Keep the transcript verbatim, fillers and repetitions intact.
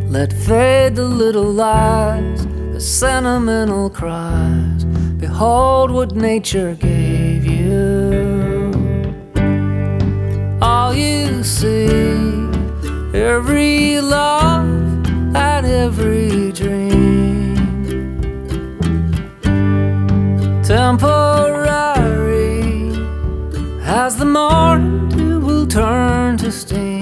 Let fade the little lies, the sentimental cries. Behold what nature gave you. All you see, every love and every dream, temporary, as the morning dew will turn to steam.